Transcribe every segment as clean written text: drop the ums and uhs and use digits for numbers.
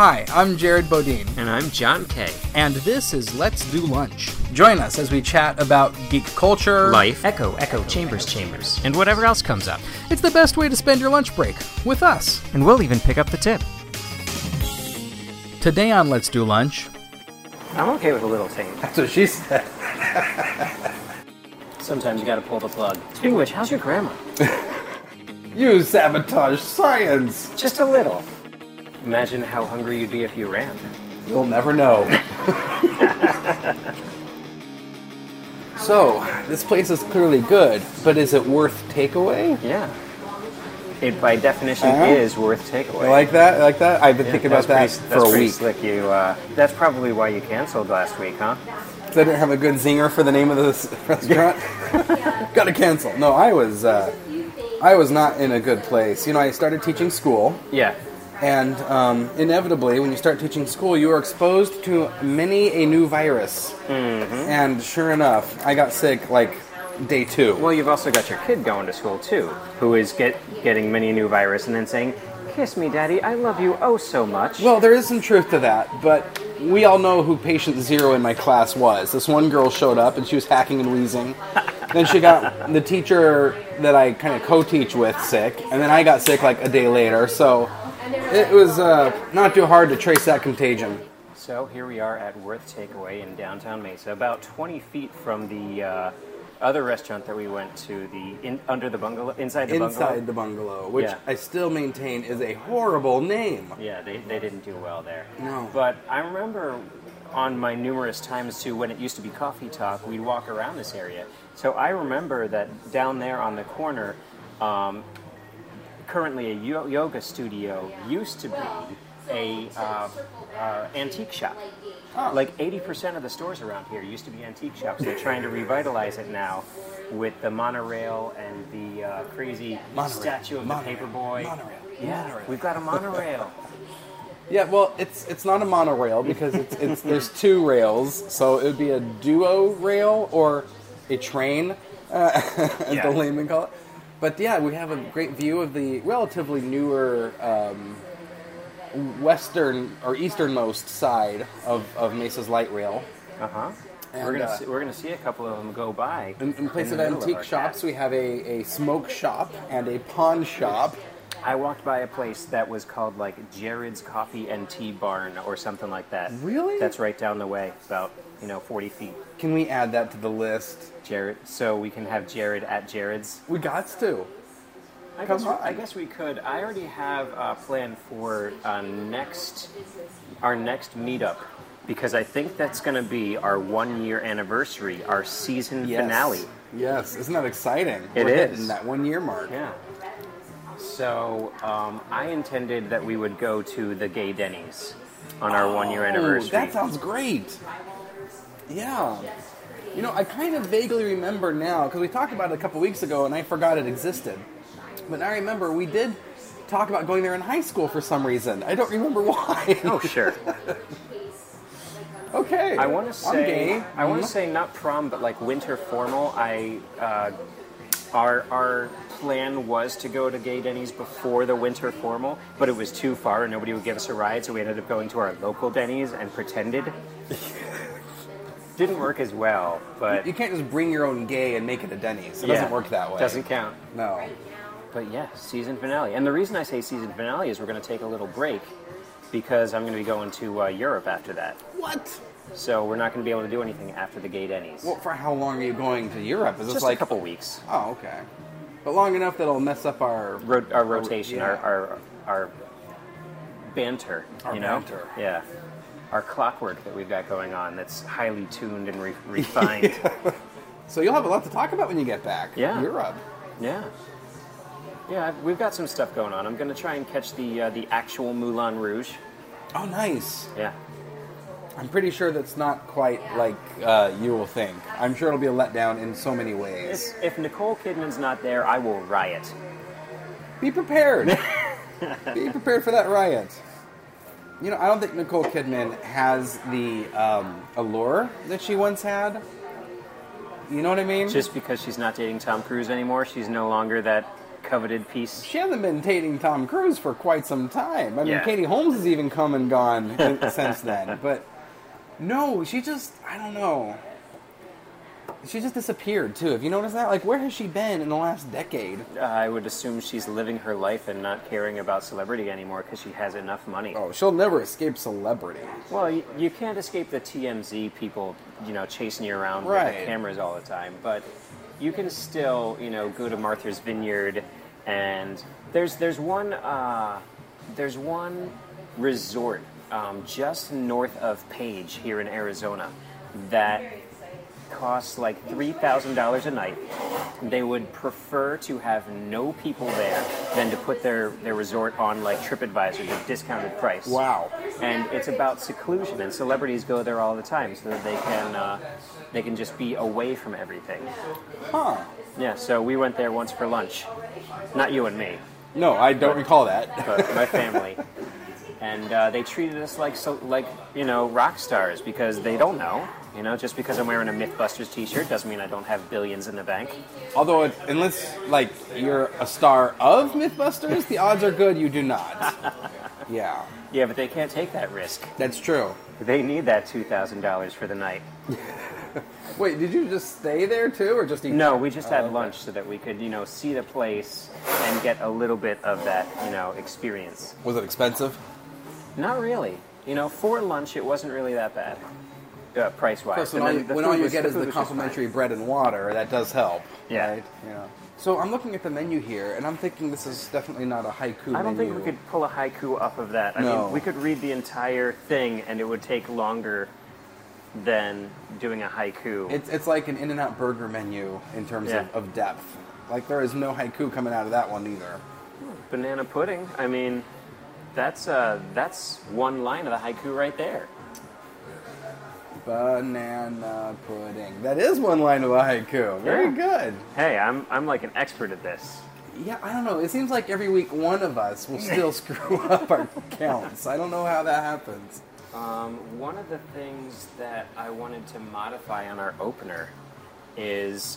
Hi, I'm Jared Bodine. And I'm John Kay. And this is Let's Do Lunch. Join us as we chat about geek culture, life, echo, chambers, and whatever else comes up. It's the best way to spend your lunch break, with us. And we'll even pick up the tip. Today on Let's Do Lunch... I'm okay with a little tame. That's what she said. Sometimes you gotta pull the plug. Speaking of which, how's your grandma? You sabotage science! Just a little. Imagine how hungry you'd be if you ran. You'll never know. So, this place is clearly good, but is it worth takeaway? Yeah. It, by definition, is worth takeaway. You like that? You like that? I've been thinking about that for a week. Slick. That's probably why you canceled last week, huh? Because I didn't have a good zinger for the name of this restaurant. Gotta cancel. No, I was not in a good place. You know, I started teaching school. Yeah. And inevitably, when you start teaching school, you are exposed to many a new virus. Mm-hmm. And sure enough, I got sick like day 2. Well, you've also got your kid going to school too, who is getting many a new virus and then saying, "Kiss me, Daddy, I love you oh so much." Well, there is some truth to that, but we all know who patient 0 in my class was. This one girl showed up and she was hacking and wheezing. Then she got the teacher that I kind of co-teach with sick, and then I got sick like a day later, so it was not too hard to trace that contagion. So here we are at Worth Takeaway in downtown Mesa, about 20 feet from the other restaurant that we went to, inside the bungalow. Inside the bungalow, which I still maintain is a horrible name. Yeah, they didn't do well there. No. But I remember on my numerous times too, when it used to be Coffee Talk, we'd walk around this area. So I remember that down there on the corner, currently a yoga studio used to be a antique shop. Oh. Like 80% of the stores around here used to be antique shops. They're trying to revitalize it now with the monorail and the crazy statue of the paperboy. Monorail. We've got a monorail. Yeah, well, it's not a monorail because it's there's 2 rails, so it would be a duo rail or a train, as the layman call it. But yeah, we have a great view of the relatively newer western or easternmost side of Mesa's light rail. Uh-huh. And, we're gonna see a couple of them go by. In place of antique shops, we have a smoke shop and a pawn shop. I walked by a place that was called like Jared's Coffee and Tea Barn or something like that. Really? That's right down the way, about 40 feet. Can we add that to the list? Jared, so we can have Jared at Jared's. We got to. I guess we could. I already have a plan for our next meetup, because I think that's going to be our 1-year anniversary, our season finale. Yes, isn't that exciting? We're hitting that 1-year mark. Yeah. So I intended that we would go to the Gay Denny's on our 1-year anniversary. That sounds great. Yeah. You know, I kind of vaguely remember now, because we talked about it a couple weeks ago, and I forgot it existed. But I remember we did talk about going there in high school for some reason. I don't remember why. Oh, sure. Okay. I want to say, I'm gay. Not prom, but like winter formal. Our plan was to go to Gay Denny's before the winter formal, but it was too far and nobody would give us a ride, so we ended up going to our local Denny's and pretended. Didn't work as well, but you can't just bring your own gay and make it a Denny's. It doesn't work that way. Doesn't count. No. But yeah, season finale. And the reason I say season finale is we're going to take a little break because I'm going to be going to Europe after that. What? So we're not going to be able to do anything after the Gay Denny's. Well, for how long are you going to Europe? Is this just like a couple weeks? Oh, okay. But long enough that it'll mess up our rotation, yeah. our banter. Our banter. Yeah. Our clockwork that we've got going on that's highly tuned and refined. So you'll have a lot to talk about when you get back. Yeah. Europe. Yeah. Yeah, we've got some stuff going on. I'm going to try and catch the actual Moulin Rouge. Oh, nice. Yeah. I'm pretty sure that's not quite like you will think. I'm sure it'll be a letdown in so many ways. If Nicole Kidman's not there, I will riot. Be prepared. Be prepared for that riot. You know, I don't think Nicole Kidman has the allure that she once had. You know what I mean? Just because she's not dating Tom Cruise anymore, she's no longer that coveted piece. She hasn't been dating Tom Cruise for quite some time. I mean, Yeah. Katie Holmes has even come and gone since then. But no, she just, I don't know. She just disappeared, too. Have you noticed that? Like, where has she been in the last decade? I would assume she's living her life and not caring about celebrity anymore because she has enough money. Oh, she'll never escape celebrity. Well, you can't escape the TMZ people, chasing you around with Right. the cameras all the time. But you can still, go to Martha's Vineyard, and there's one resort just north of Page here in Arizona that costs like $3,000 a night. They would prefer to have no people there than to put their resort on like TripAdvisor, the discounted price. Wow. And it's about seclusion, and celebrities go there all the time so that they can just be away from everything. Huh. Yeah, so we went there once for lunch. Not you and me, No, I don't recall that. but my family. And they treated us like rock stars because they don't know. Just because I'm wearing a MythBusters t-shirt doesn't mean I don't have billions in the bank. Although, unless, like, you're a star of MythBusters, the odds are good you do not. Yeah. Yeah, but they can't take that risk. That's true. They need that $2,000 for the night. Wait, did you just stay there, too, or just eat? No, we just had okay. lunch so that we could, see the place and get a little bit of that, experience. Was it expensive? Not really. For lunch, it wasn't really that bad, price-wise. When all you get is the complimentary bread and water, that does help. Yeah. Right? Yeah. So I'm looking at the menu here, and I'm thinking this is definitely not a haiku menu. I don't think we could pull a haiku off of that. I No. mean, we could read the entire thing, and it would take longer than doing a haiku. It's like an In-N-Out burger menu in terms Yeah. of depth. Like, there is no haiku coming out of that one either. Banana pudding. I mean, that's one line of the haiku right there. Banana pudding. That is one line of a haiku. Very Yeah. good. Hey, I'm like an expert at this. Yeah, I don't know. It seems like every week one of us will still screw up our counts. I don't know how that happens. One of the things that I wanted to modify on our opener is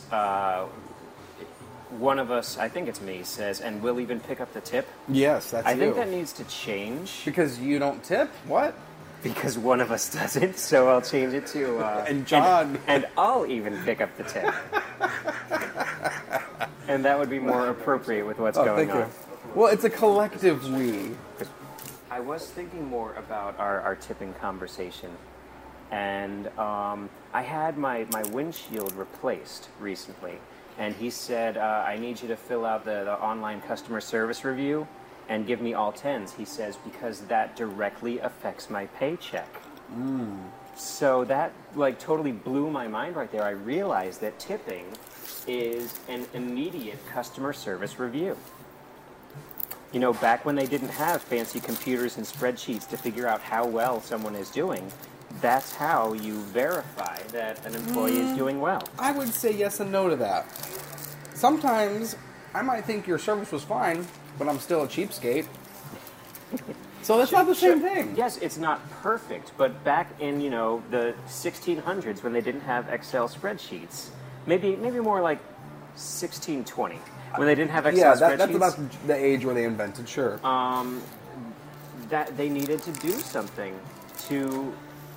one of us, I think it's me, says, and we'll even pick up the tip. Yes, that's I think you. that needs to change Because you don't tip? What? because one of us doesn't, so I'll change it to... And John. And I'll even pick up the tip. And that would be more appropriate with what's going thank on. you. Well, it's a collective we. I was thinking more about our tipping conversation, and I had my windshield replaced recently, and he said, I need you to fill out the online customer service review and give me all 10s. He says, because that directly affects my paycheck. So that totally blew my mind right there. I realized that tipping is an immediate customer service review. Back when they didn't have fancy computers and spreadsheets to figure out how well someone is doing, that's how you verify that an employee is doing well. I would say yes and no to that. Sometimes I might think your service was fine, but I'm still a cheapskate. So that's not the same thing. Yes, it's not perfect, but back in, the 1600s when they didn't have Excel spreadsheets, maybe more like 1620, when they didn't have Excel spreadsheets. That's about the age where they invented, sure. That they needed to do something to,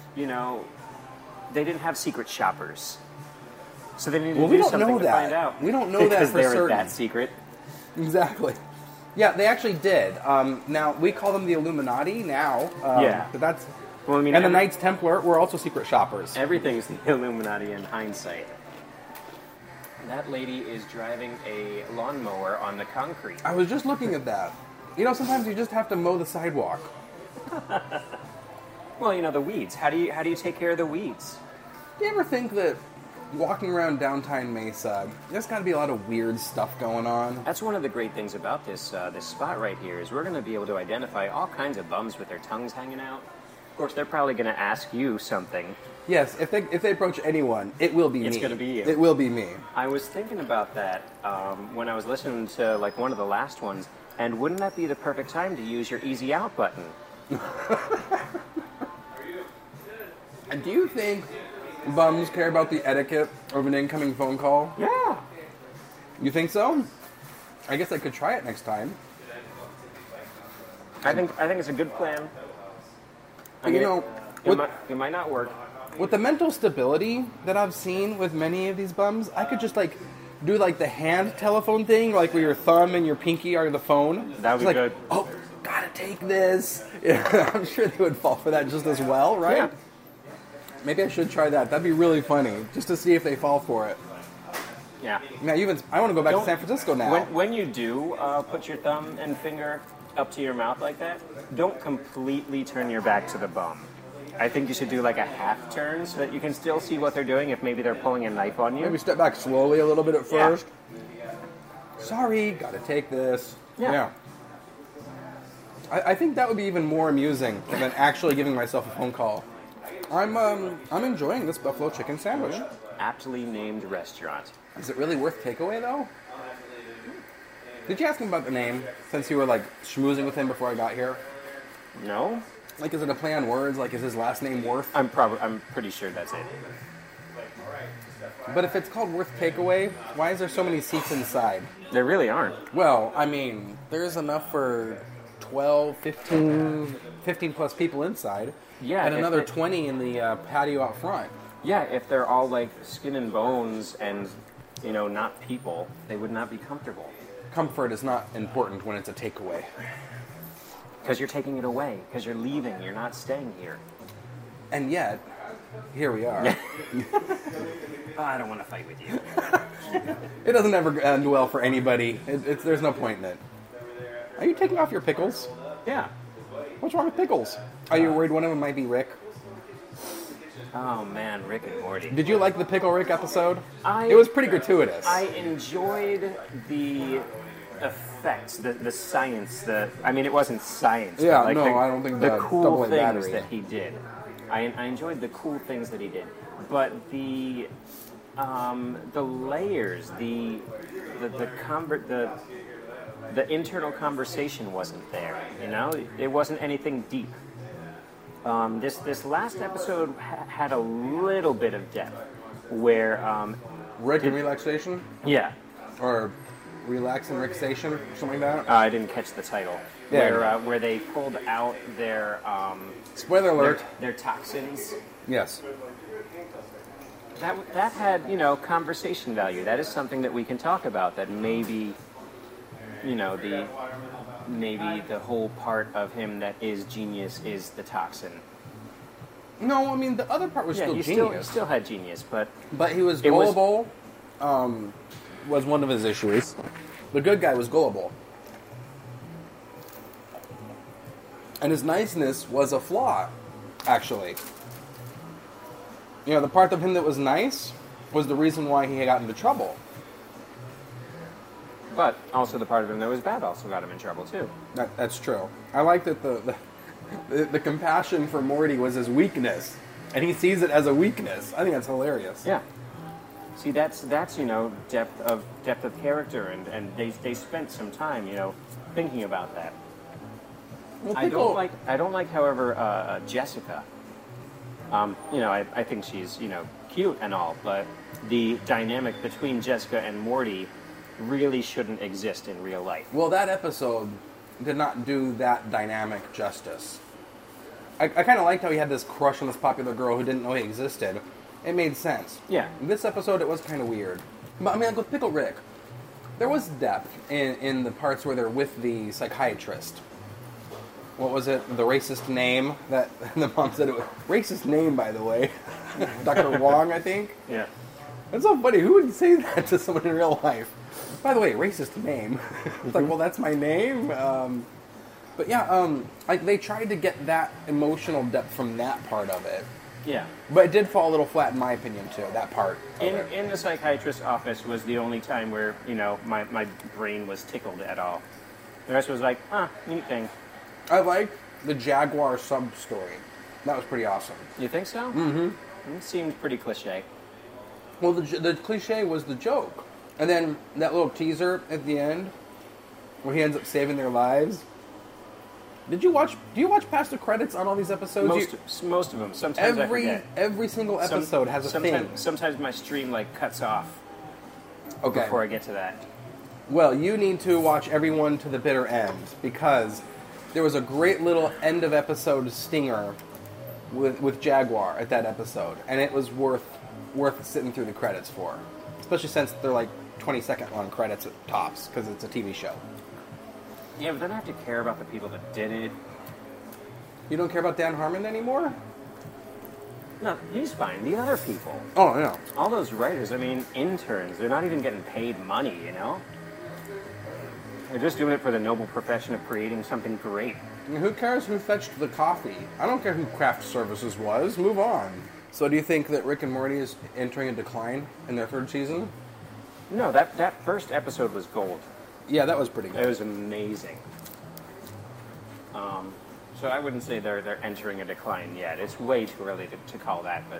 they didn't have secret shoppers. So they needed to do something to find out. We don't know that because for they were certain. that secret. Exactly. Yeah, they actually did. Now, we call them the Illuminati now. Yeah. But that's... Well, I mean, and the Knights Templar were also secret shoppers. Everything's the Illuminati in hindsight. That lady is driving a lawnmower on the concrete. I was just looking at that. Sometimes you just have to mow the sidewalk. Well, the weeds. How do you take care of the weeds? Do you ever think that walking around downtown Mesa, there's got to be a lot of weird stuff going on? That's one of the great things about this spot right here is we're going to be able to identify all kinds of bums with their tongues hanging out. Of course, they're probably going to ask you something. Yes, if they approach anyone, it will be me. It's going to be you. It will be me. I was thinking about that when I was listening to one of the last ones, and wouldn't that be the perfect time to use your Easy Out button? And do you think bums care about the etiquette of an incoming phone call? Yeah. You think so? I guess I could try it next time. I think it's a good plan. I You mean, know, it might not work. with the mental stability that I've seen with many of these bums, I could just like do like the hand telephone thing, like where your thumb and your pinky are the phone. That would be Just good. Oh, gotta take this. Yeah, I'm sure they would fall for that just as well, right? Yeah. Maybe I should try that. That'd be really funny, just to see if they fall for it. Yeah. Now, I want to go back to Don't- San Francisco now. When you do put your thumb and finger up to your mouth like that, don't completely turn your back to the bum. I think you should do like a half turn so that you can still see what they're doing if maybe they're pulling a knife on you. Maybe step back slowly a little bit at Yeah. first. Sorry, gotta take this. Yeah. I think that would be even more amusing than actually giving myself a phone call. I'm enjoying this buffalo chicken sandwich. Aptly named restaurant. Is it really worth takeaway though? Did you ask him about the name since you were like schmoozing with him before I got here? No? Like, is it a play on words? Like, is his last name Worth? I'm pretty sure that's it. But if it's called Worth Takeaway, why is there so many seats inside? There really aren't. Well, I mean, there's enough for 12, 15 plus people inside. Yeah, And if another it- 20 in the patio out front. Yeah, if they're all like skin and bones and, not people, they would not be comfortable. Comfort is not important when it's a takeaway. Because you're taking it away. Because you're leaving. You're not staying here. And yet, here we are. Oh, I don't want to fight with you. It doesn't ever end well for anybody. There's no point in it. Are you taking off your pickles? Yeah. What's wrong with pickles? Are you worried one of them might be Rick? Oh man, Rick and Morty. Did you like the Pickle Rick episode? I- It was pretty gratuitous. I enjoyed the effects, the science. It wasn't science. Yeah, but no, I don't think the the cool double-A things battery. that he did. I enjoyed the cool things that he did, but the layers, the internal conversation wasn't there. It wasn't anything deep. This last episode had a little bit of depth, where Rick and Relaxation? yeah. Or Relax and Rixation? Something like that? I didn't catch the title. Yeah. Where they pulled out their Spoiler alert. their toxins. Yes. That had conversation value. That is something that we can talk about. That maybe the whole part of him that is genius is the toxin. No, I mean, the other part was Yeah, still he genius. still had genius, but But he was It was- gullible, was one of his issues. The good guy was gullible. And his niceness was a flaw, actually. The part of him that was nice was the reason why he got into trouble. also the part of him that was bad also got him in trouble too. That's true. I like that the compassion for Morty was his weakness, and he sees it as a weakness. I think that's hilarious. Yeah. See, that's depth of character, and they spent some time thinking about that. Well, I don't like, however, Jessica. I think she's cute and all, but the dynamic between Jessica and Morty really shouldn't exist in real life. Well, that episode did not do that dynamic justice. I kind of liked how he had this crush on this popular girl who didn't know he existed. It made sense. Yeah. This episode, it was kind of weird. But, I mean, like with Pickle Rick, there was depth in the parts where they're with the psychiatrist. What was it? The racist name that the mom said it was. Racist name, by the way. Dr. Wong, I think. Yeah. It's so funny. Who would say that to someone in real life? By the way, racist name. It's like, well, that's my name. But yeah, like they tried to get that emotional depth from that part of it. Yeah. But it did fall a little flat, in my opinion, too. That part. of it. In the psychiatrist's office was the only time where my brain was tickled at all. The rest was like, neat thing. I liked the Jaguar sub story. That was pretty awesome. You think so? Mm-hmm. It seemed pretty cliche. Well, the cliche was the joke. And then that little teaser at the end, where he ends up saving their lives. Do you watch past the credits on all these episodes? Most of them. Sometimes I forget. Every single episode has a thing. Sometimes my stream cuts off before I get to that. Well, you need to watch Everyone to the Bitter End, because there was a great little end of episode stinger with Jaguar at that episode, and it was worth sitting through the credits for, especially since they're like 20-second long credits at tops, because it's a TV show. Yeah, but then I have to care about the people that did it. You don't care about Dan Harmon anymore? No, he's fine. The other people. Oh, no. All those writers, I mean, interns, they're not even getting paid money, you know? They're just doing it for the noble profession of creating something great. I mean, who cares who fetched the coffee? I don't care who craft services was. Move on. So do you think that Rick and Morty is entering a decline in their third season? No, that first episode was gold. Yeah, that was pretty good. It was amazing. So I wouldn't say they're entering a decline yet. It's way too early to call that, but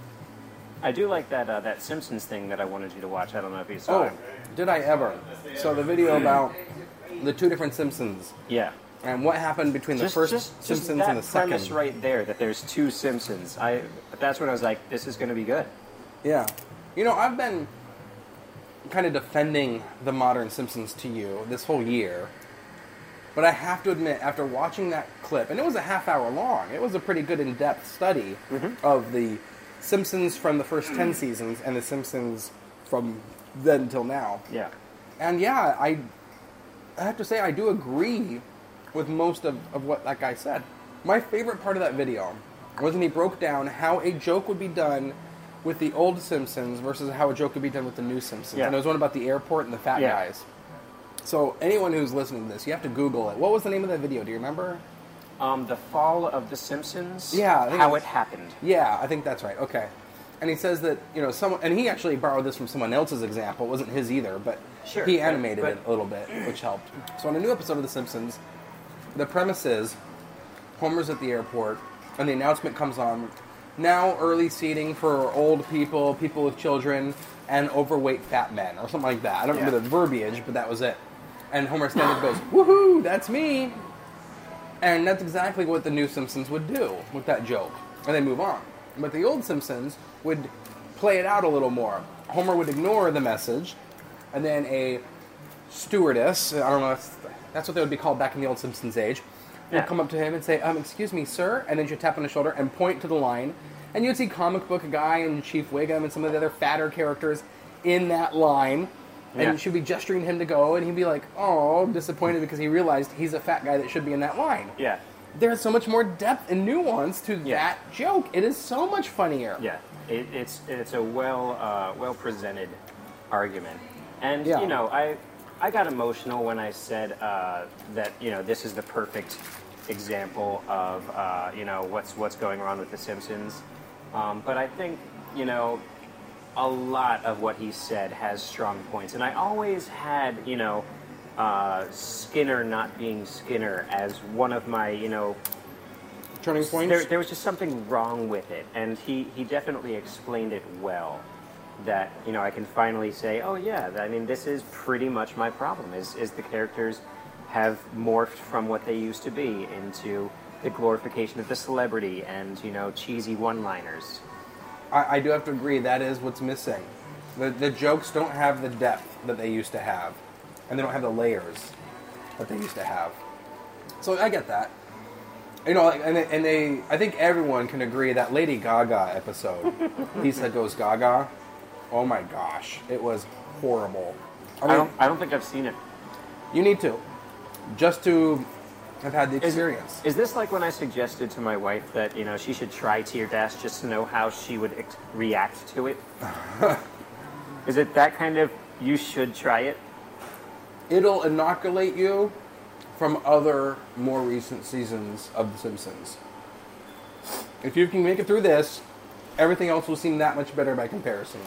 I do like that Simpsons thing that I wanted you to watch. I don't know if you saw it. Did I ever? So the video about the two different Simpsons. Yeah. And what happened between the first Simpsons and the second. Premise right there, that there's two Simpsons. That's when I was like, this is going to be good. Yeah. You know, I've been kind of defending the modern Simpsons to you this whole year. But I have to admit, after watching that clip, and it was a half hour long, it was a pretty good in-depth study of the Simpsons from the first 10 seasons and the Simpsons from then till now. Yeah. And yeah, I have to say I do agree with most of what that guy said. My favorite part of that video was when he broke down how a joke would be done with the old Simpsons versus how a joke would be done with the new Simpsons. Yeah. And it was one about the airport and the fat guys. So anyone who's listening to this, you have to Google it. What was the name of that video? Do you remember? The Fall of the Simpsons? Yeah. How it happened. Yeah, I think that's right. Okay. And he says that, you know, someone, and he actually borrowed this from someone else's example. It wasn't his either, but Sure, he animated but- it a little bit, which helped. So on a new episode of The Simpsons, the premise is Homer's at the airport, and the announcement comes on, now early seating for old people, people with children, and overweight fat men, or something like that. I don't remember the verbiage, but that was it. And Homer stands up and goes, woohoo, that's me! And that's exactly what the new Simpsons would do with that joke. And they move on. But the old Simpsons would play it out a little more. Homer would ignore the message, and then a stewardess, I don't know, that's what they would be called back in the old Simpsons age, would come up to him and say, excuse me, sir, and then she'd tap on his shoulder and point to the line. And you'd see comic book guy and Chief Wiggum and some of the other fatter characters in that line. And she'd be gesturing him to go, and he'd be like, oh, disappointed because he realized he's a fat guy that should be in that line. Yeah. There's so much more depth and nuance to that joke. It is so much funnier. Yeah. It's a well presented argument. And, you know, I got emotional when I said that, you know, this is the perfect example of, you know, what's going on with The Simpsons. But I think, you know, a lot of what he said has strong points. And I always had, you know, Skinner not being Skinner as one of my, you know... Turning points? There was just something wrong with it. And he definitely explained it well. That, you know, I can finally say, oh yeah, I mean, this is pretty much my problem, is the characters have morphed from what they used to be into the glorification of the celebrity and, you know, cheesy one-liners. I do have to agree, that is what's missing. The jokes don't have the depth that they used to have. And they don't have the layers that they used to have. So I get that. You know, and they, I think everyone can agree that Lady Gaga episode, Lisa Goes Gaga, oh my gosh, it was horrible. I don't think I've seen it. You need to, just to have had the experience. Is this like when I suggested to my wife that, you know, she should try Tear Dash just to know how she would react to it? Is it that kind of, you should try it? It'll inoculate you from other, more recent seasons of The Simpsons. If you can make it through this, everything else will seem that much better by comparison.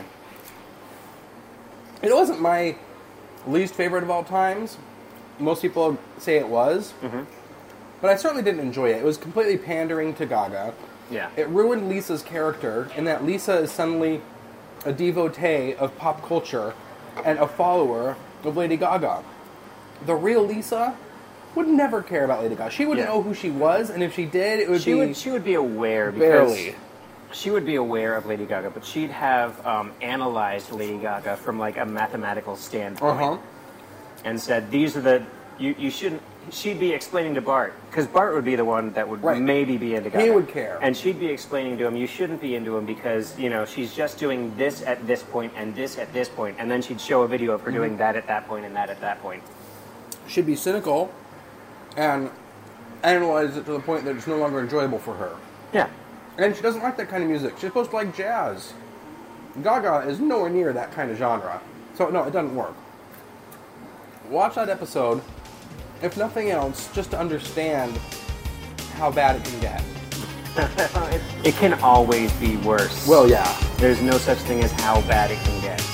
It wasn't my least favorite of all times. Most people say it was. Mm-hmm. But I certainly didn't enjoy it. It was completely pandering to Gaga. Yeah. It ruined Lisa's character in that Lisa is suddenly a devotee of pop culture and a follower of Lady Gaga. The real Lisa would never care about Lady Gaga. She wouldn't know who she was, and if she did, it would She would be aware. Barely. She would be aware of Lady Gaga, but she'd have analyzed Lady Gaga from, like, a mathematical standpoint. and said, these are the, you shouldn't, she'd be explaining to Bart, because Bart would be the one that would maybe be into Gaga. He would care. And she'd be explaining to him, you shouldn't be into him because, she's just doing this at this point and this at this point, and then she'd show a video of her doing that at that point and that at that point. She'd be cynical and analyze it to the point that it's no longer enjoyable for her. Yeah. And she doesn't like that kind of music. She's supposed to like jazz. Gaga is nowhere near that kind of genre. So, no, it doesn't work. Watch that episode, if nothing else, just to understand how bad it can get. It can always be worse. Well, yeah. There's no such thing as how bad it can get.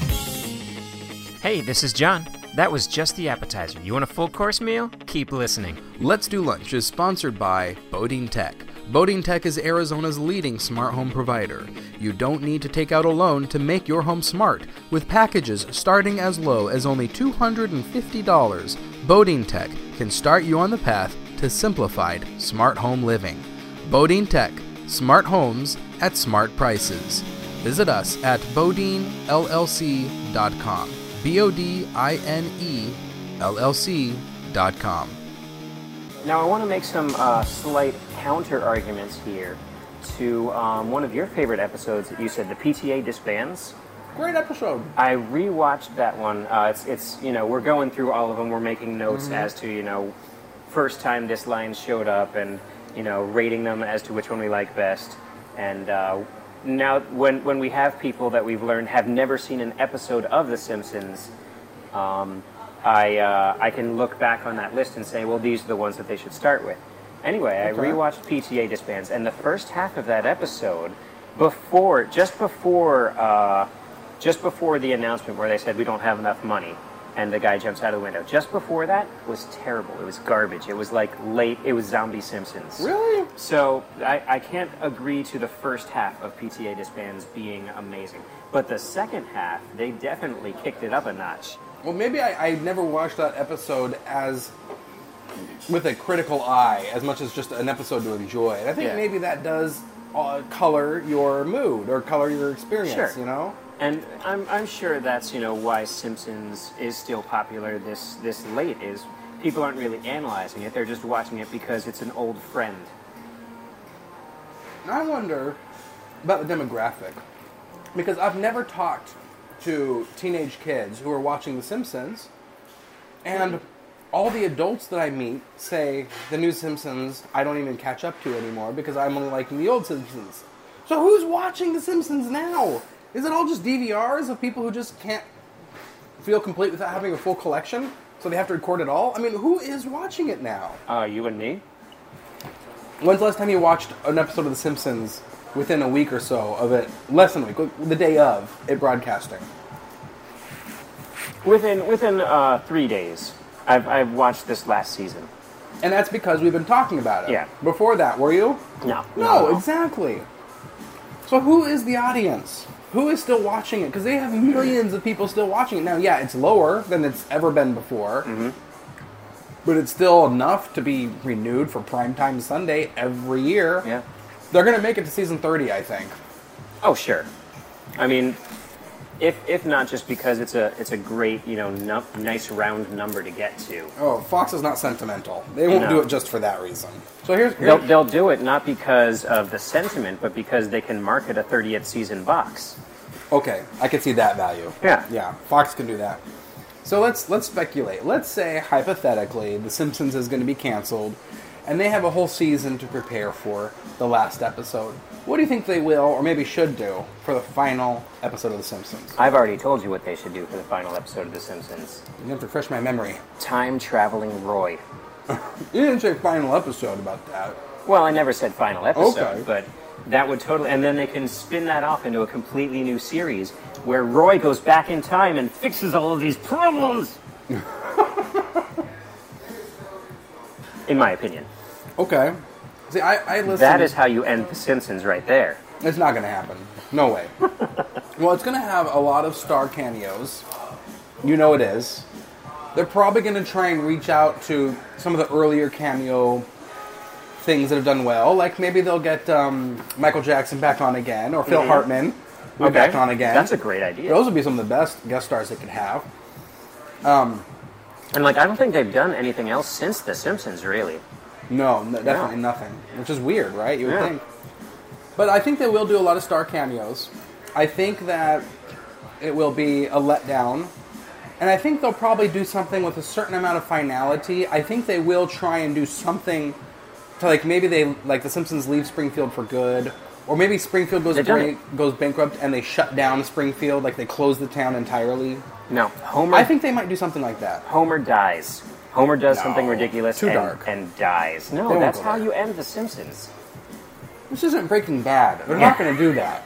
Hey, this is John. That was just the appetizer. You want a full course meal? Keep listening. Let's Do Lunch is sponsored by Bodine Tech. Bodine Tech is Arizona's leading smart home provider. You don't need to take out a loan to make your home smart. With packages starting as low as only $250, Bodine Tech can start you on the path to simplified smart home living. Bodine Tech, smart homes at smart prices. Visit us at bodinellc.com. BODINELLC.com. Now, I want to make some slight counter arguments here to one of your favorite episodes that you said, the PTA disbands. Great episode. I rewatched that one. It's we're going through all of them. We're making notes as to first time this line showed up, and rating them as to which one we like best. And now, when we have people that we've learned have never seen an episode of The Simpsons, I can look back on that list and say, well, these are the ones that they should start with. Anyway, I rewatched PTA Disbands, and the first half of that episode, just before the announcement where they said we don't have enough money, and the guy jumps out of the window, just before that was terrible. It was garbage. It was it was Zombie Simpsons. Really? So I can't agree to the first half of PTA Disbands being amazing. But the second half, they definitely kicked it up a notch. Well, maybe I never watched that episode with a critical eye, as much as just an episode to enjoy. And I think maybe that does color your mood or color your experience, Sure. And I'm sure that's, why Simpsons is still popular this late, is people aren't really analyzing it. They're just watching it because it's an old friend. I wonder about the demographic, because I've never talked to teenage kids who are watching The Simpsons, and all the adults that I meet say the new Simpsons I don't even catch up to anymore because I'm only liking the old Simpsons. So who's watching The Simpsons now? Is it all just DVRs of people who just can't feel complete without having a full collection, so they have to record it all? I mean, who is watching it now? You and me? When's the last time you watched an episode of The Simpsons within a week or so of it? Less than a week, the day of it broadcasting. Within 3 days. I've watched this last season. And that's because we've been talking about it. Yeah. Before that, were you? No. No, exactly. So who is the audience? Who is still watching it? Because they have millions of people still watching it. Now, yeah, it's lower than it's ever been before. Mm-hmm. But it's still enough to be renewed for primetime Sunday every year. Yeah. They're going to make it to season 30, I think. Oh, sure. I mean, if not just because it's a great, nice round number to get to. Oh, Fox is not sentimental. They won't do it just for that reason. So here's They'll do it not because of the sentiment, but because they can market a 30th season box. Okay, I can see that value. Yeah. Yeah, Fox can do that. So let's speculate. Let's say, hypothetically, The Simpsons is going to be canceled, and they have a whole season to prepare for the last episode. What do you think they will, or maybe should do, for the final episode of The Simpsons? I've already told you what they should do for the final episode of The Simpsons. You have to refresh my memory. Time-traveling Roy. You didn't say final episode about that. Well, I never said final episode, Okay. But that would totally... And then they can spin that off into a completely new series where Roy goes back in time and fixes all of these problems. In my opinion. Okay. See, I listen... That is how you end The Simpsons right there. It's not going to happen. No way. Well, it's going to have a lot of star cameos. You know it is. They're probably going to try and reach out to some of the earlier cameo things that have done well. Like maybe they'll get Michael Jackson back on again, or Phil Hartman back on again. That's a great idea. Those would be some of the best guest stars they could have. And like, I don't think they've done anything else since The Simpsons, really. No, definitely nothing. Which is weird, right? You would Yeah. think. But I think they will do a lot of star cameos. I think that it will be a letdown. And I think they'll probably do something with a certain amount of finality. I think they will try and do something to, like, maybe The Simpsons leave Springfield for good. Or maybe Springfield goes bankrupt and they shut down Springfield, like they close the town entirely. No, Homer. I think they might do something like that. Homer dies. Homer does No, something ridiculous too dark. and dies. They No, won't that's go how there. you end The Simpsons. This isn't Breaking Bad. They're not going to do that.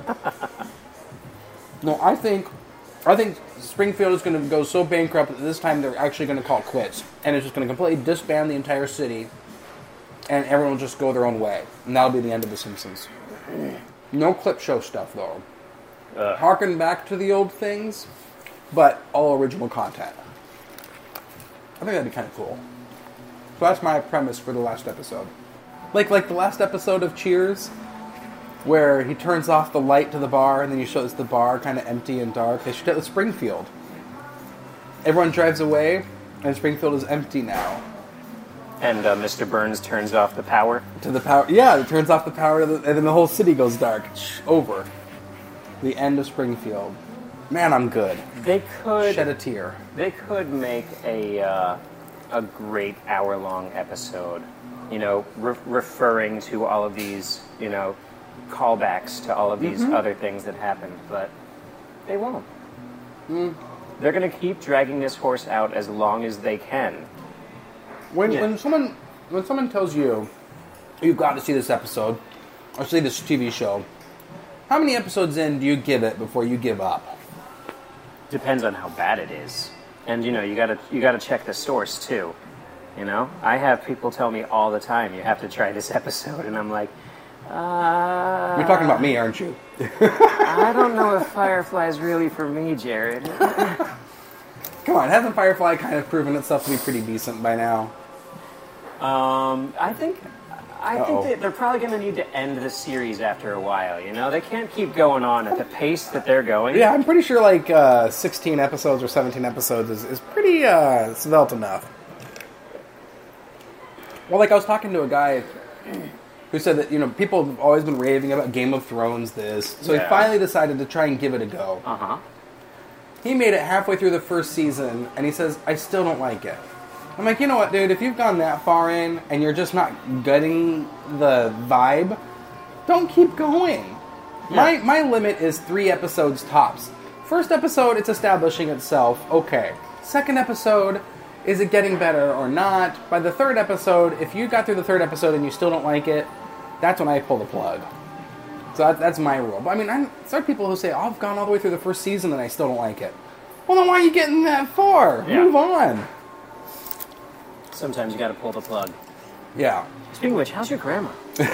No, I think Springfield is going to go so bankrupt that this time they're actually going to call it quits. And it's just going to completely disband the entire city. And everyone will just go their own way. And that'll be the end of The Simpsons. No clip show stuff, though. Harken back to the old things, but all original content. I think that'd be kind of cool. So that's my premise for the last episode. Like the last episode of Cheers, where he turns off the light to the bar, and then he shows the bar kind of empty and dark. They should do it with Springfield. Everyone drives away, and Springfield is empty now. And Mr. Burns turns off the power. To the power, yeah, it turns off the power, and then the whole city goes dark. Over. The end of Springfield. Man, I'm good. They could Shed a tear. They could make a great hour-long episode, you know, referring to all of these, you know, callbacks to all of these other things that happened, but they won't. They're going to keep dragging this horse out as long as they can. When someone tells you you've got to see this episode or see this TV show, how many episodes in do you give it before you give up? Depends on how bad it is, and you know you gotta check the source too. You know, I have people tell me all the time, "You have to try this episode," and I'm like, You're talking about me, aren't you? I don't know if Firefly's really for me, Jared. Come on, hasn't Firefly kind of proven itself to be pretty decent by now? I think they're probably going to need to end the series after a while, you know? They can't keep going on at the pace that they're going. Yeah, I'm pretty sure 16 episodes or 17 episodes is pretty svelte enough. Well, I was talking to a guy who said that, you know, people have always been raving about Game of Thrones this. So he finally decided to try and give it a go. Uh-huh. He made it halfway through the first season, and he says, I still don't like it. I'm like, you know what, dude? If you've gone that far in, and you're just not getting the vibe, don't keep going. Yeah. My limit is 3 episodes tops. First episode, it's establishing itself. Okay. Second episode, is it getting better or not? By the third episode, if you got through the third episode and you still don't like it, that's when I pull the plug. So that's my rule. But I mean, there are people who say, oh, I've gone all the way through the first season and I still don't like it. Well, then why are you getting that far? Yeah. Move on. Sometimes you got to pull the plug. Yeah. Speaking of which, how's your grandma?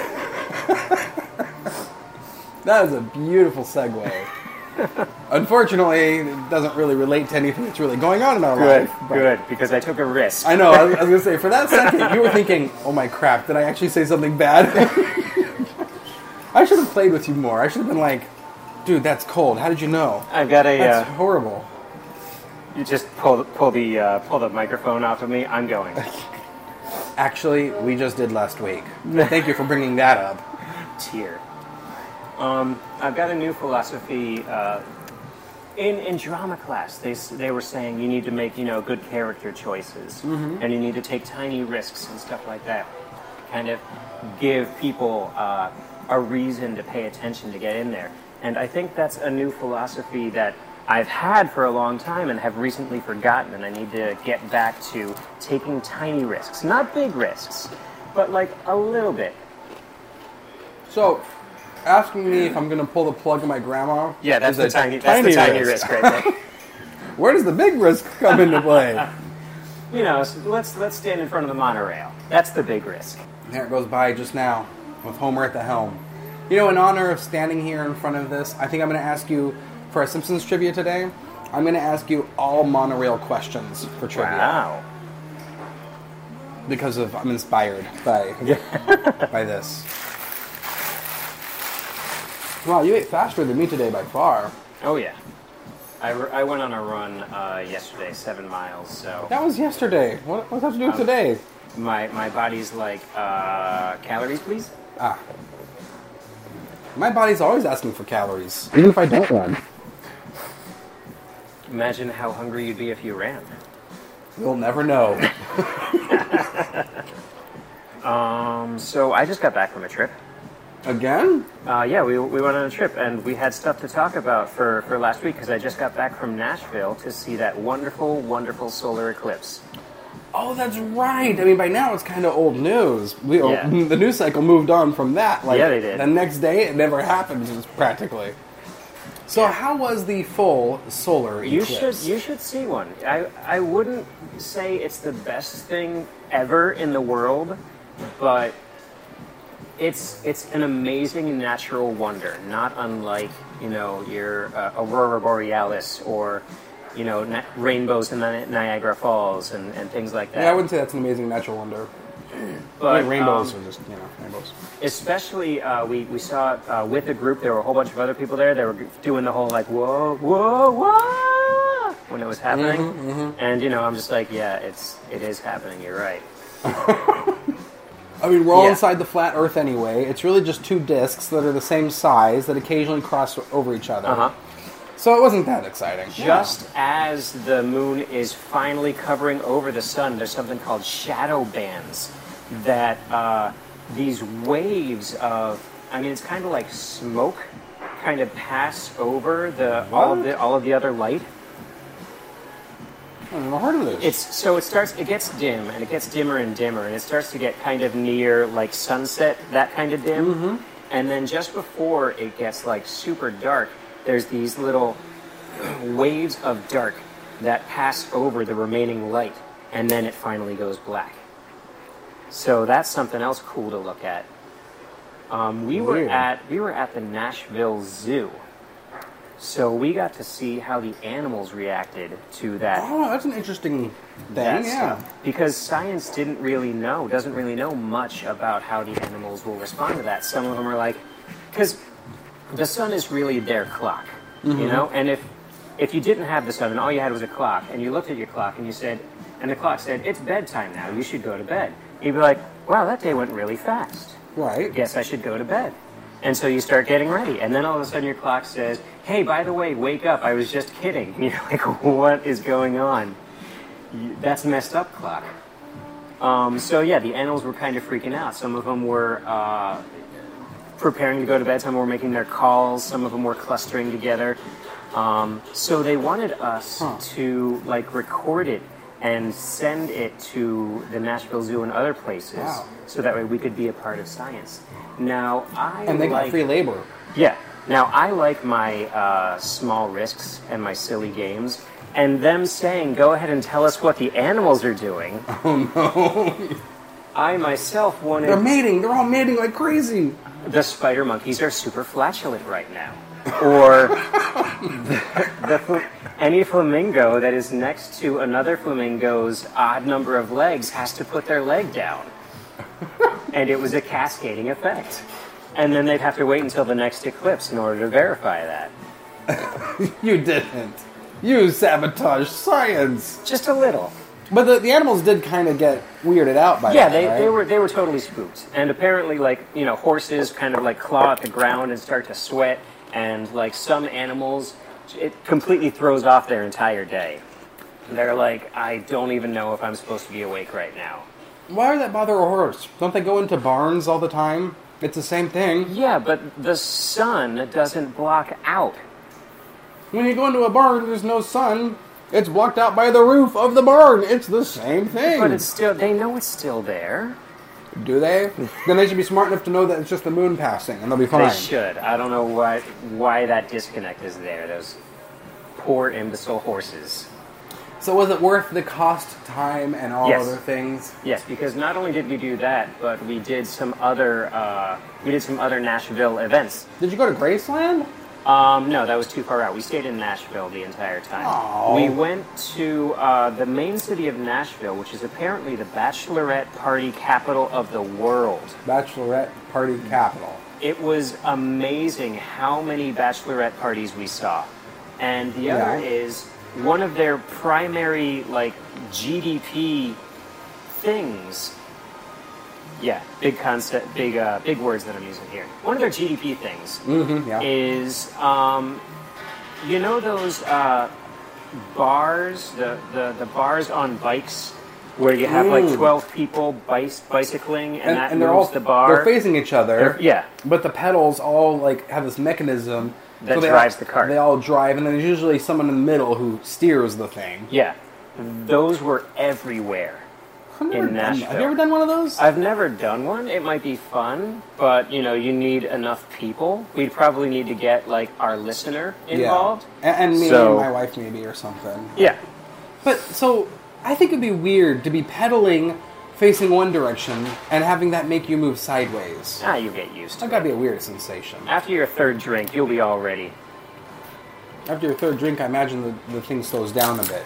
That is a beautiful segue. Unfortunately, it doesn't really relate to anything that's really going on in our life. but- Good, because I took a risk. I know, I was going to say, for that second, you were thinking, oh my crap, did I actually say something bad? I should have played with you more. I should have been like, dude, that's cold. How did you know? I've got a. That's horrible. You just pull the microphone off of me. I'm going. Actually, we just did last week. Thank you for bringing that up. Tear. I've got a new philosophy. In drama class, they were saying you need to make good character choices, and you need to take tiny risks and stuff like that. Kind of give people a reason to pay attention to get in there. And I think that's a new philosophy that I've had for a long time and have recently forgotten, and I need to get back to taking tiny risks. Not big risks, but like a little bit. So, asking me if I'm going to pull the plug on my grandma. Yeah, that's is the a tiny risk right there. Where does the big risk come into play? So let's stand in front of the monorail. That's the big risk. There it goes by just now, with Homer at the helm. In honor of standing here in front of this, I think I'm going to ask you, for our Simpsons trivia today, I'm going to ask you all monorail questions for trivia. Wow. Because I'm inspired by this. Wow, you ate faster than me today by far. Oh yeah. I went on a run yesterday, 7 miles. So That was yesterday. What's that have to do with today? my body's like, calories, please. Ah. My body's always asking for calories, even if I don't run. Imagine how hungry you'd be if you ran. You'll never know. So I just got back from a trip. Again? Yeah, we went on a trip, and we had stuff to talk about for last week because I just got back from Nashville to see that wonderful, wonderful solar eclipse. Oh, that's right. I mean, by now it's kind of old news. Yeah. The news cycle moved on from that. Like, Yeah, they did. The next day, it never happened, practically. So, how was the full solar eclipse? You should see one. I wouldn't say it's the best thing ever in the world, but it's an amazing natural wonder, not unlike your aurora borealis or rainbows in the Niagara Falls and things like that. Yeah, I wouldn't say that's an amazing natural wonder. But rainbows are just rainbows. Especially, we saw with a group. There were a whole bunch of other people there. They were doing the whole like whoa, whoa, whoa when it was happening, and I'm just like, yeah, it is happening. You're right. I mean, we're all Yeah. inside the flat Earth anyway. It's really just two disks that are the same size that occasionally cross over each other. Uh-huh. So it wasn't that exciting. Just as the moon is finally covering over the sun, there's something called shadow bands that these waves of, it's kind of like smoke, kind of pass over all of the other light. I've never heard of this. It gets dim, and it gets dimmer and dimmer, and it starts to get kind of near like sunset, that kind of dim. And then just before it gets like super dark, there's these little waves of dark that pass over the remaining light, and then it finally goes black. So that's something else cool to look at. We were at the Nashville Zoo, so we got to see how the animals reacted to that. Oh, that's an interesting that thing. Yeah. stuff. Because science doesn't really know much about how the animals will respond to that. Some of them are like, because the sun is really their clock, and if you didn't have the sun and all you had was a clock, and you looked at your clock and you said, and the clock said, it's bedtime now, you should go to bed. You'd be like, wow, that day went really fast. Right. Guess I should go to bed. And so you start getting ready, and then all of a sudden your clock says, hey, by the way, wake up, I was just kidding. And you're like, what is going on? That's a messed up clock. So yeah, the animals were kind of freaking out. Some of them were preparing to go to bed, some were making their calls, some of them were clustering together. So they wanted us to record it and send it to the Nashville Zoo and other places, so that way we could be a part of science. Now, And they got free labor. Yeah. Now, I like my small risks and my silly games, and them saying, go ahead and tell us what the animals are doing. Oh, no. I myself wanted... They're mating. They're all mating like crazy. The spider monkeys are super flatulent right now. Or any flamingo that is next to another flamingo's odd number of legs has to put their leg down. And it was a cascading effect. And then they'd have to wait until the next eclipse in order to verify that. You didn't. You sabotaged science. Just a little. But the animals did kind of get weirded out by that, right? they were totally spooked. And apparently, horses kind of claw at the ground and start to sweat. And some animals, it completely throws off their entire day. They're like, I don't even know if I'm supposed to be awake right now. Why would that bother a horse? Don't they go into barns all the time? It's the same thing. Yeah, but the sun doesn't block out. When you go into a barn, there's no sun. It's blocked out by the roof of the barn. It's the same thing. But they know it's still there. Do they? Then they should be smart enough to know that it's just the moon passing, and they'll be fine. They should. I don't know why that disconnect is there. Those poor imbecile horses. So was it worth the cost, time, and all Yes. other things? Yes, because not only did we do that, but we did some other Nashville events. Did you go to Graceland? No, that was too far out. We stayed in Nashville the entire time. Oh. We went to the main city of Nashville, which is apparently the bachelorette party capital of the world. Bachelorette party capital. It was amazing how many bachelorette parties we saw. and the other Yeah. is one of their primary like GDP things. Yeah, big concept, big words that I'm using here. One of their GDP things Yeah. is, you know those bars, the bars on bikes where you have like 12 people bicycling, and that they're moves all the bar. they're facing each other. Yeah. But the pedals all like have this mechanism That they drives all, the cart. They all drive, and then there's usually someone in the middle who steers the thing. Yeah, those were everywhere in Nashville. Have you ever done one of those? I've never done one. It might be fun, but you need enough people. We'd probably need to get like our listener involved. Yeah. And me So- and my wife maybe or something. Yeah. But so I think it'd be weird to be pedaling facing one direction and having that make you move sideways. You get used to That it. gotta be a weird sensation. After your third drink, you'll be all ready. After your third drink, I imagine the thing slows down a bit.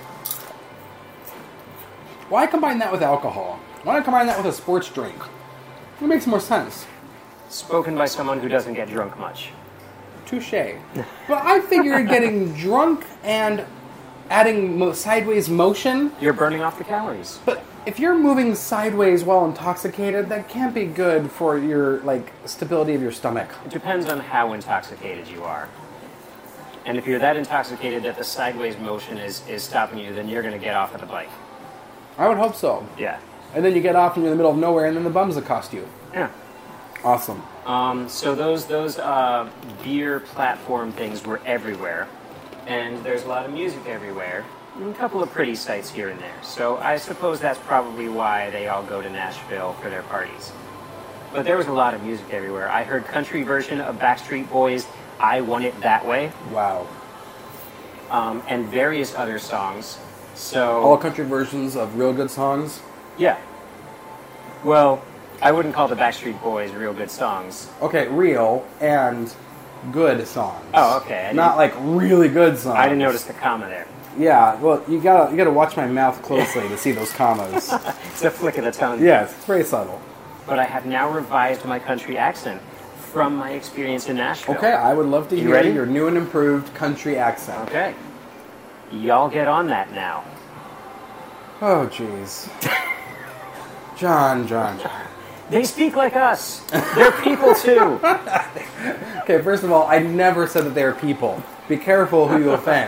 Why combine that with alcohol? Why not combine that with a sports drink? It makes more sense. Spoken by someone who doesn't get drunk much. Touche. But I figured getting drunk and adding sideways motion. You're burning off the calories. But if you're moving sideways while intoxicated, that can't be good for your stability of your stomach. It depends on how intoxicated you are. And if you're that intoxicated that the sideways motion is stopping you, then you're going to get off of the bike. I would hope so. Yeah. And then you get off and you're in the middle of nowhere, and then the bums accost you. Yeah. Awesome. So those beer platform things were everywhere, and there's a lot of music everywhere, and a couple of pretty sights here and there. So I suppose that's probably why they all go to Nashville for their parties. But there was a lot of music everywhere. I heard country version of Backstreet Boys' "I Want It That Way," Wow. and various other songs. So All country versions of real good songs. yeah. Well, I wouldn't call the Backstreet Boys real good songs. Okay, real and good songs. Oh, okay. Not like really good songs. I didn't notice the comma there. Yeah, well, you gotta watch my mouth closely to see those commas. It's a flick of the tongue. Yes, it's very subtle. But I have now revised my country accent from my experience in Nashville. Okay, I would love to You hear ready? your new and improved country accent. Okay. Y'all get on that now. Oh, jeez. John. They speak like us. They're people too. Okay, first of all, I never said that they are people. Be careful who you offend.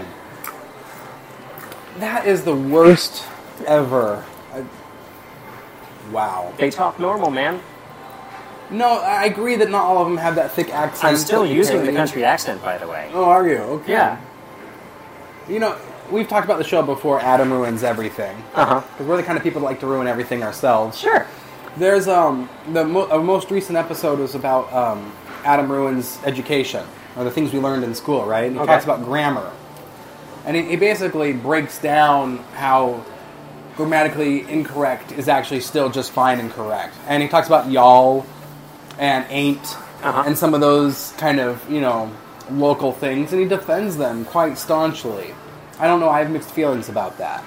That is the worst ever. Wow. They talk normal, man. No, I agree that not all of them have that thick accent. I'm still that you using can- the country accent, by the way. Oh, are you? Okay. Yeah. You know, we've talked about the show before, Adam Ruins Everything. Uh-huh. Because we're the kind of people that like to ruin everything ourselves. Sure. There's a most recent episode was about Adam Ruins education, or the things we learned in school, right? And he Okay. talks about grammar. And he basically breaks down how grammatically incorrect is actually still just fine and correct. And he talks about y'all and ain't and some of those kind of, local things, and he defends them quite staunchly. I don't know, I have mixed feelings about that.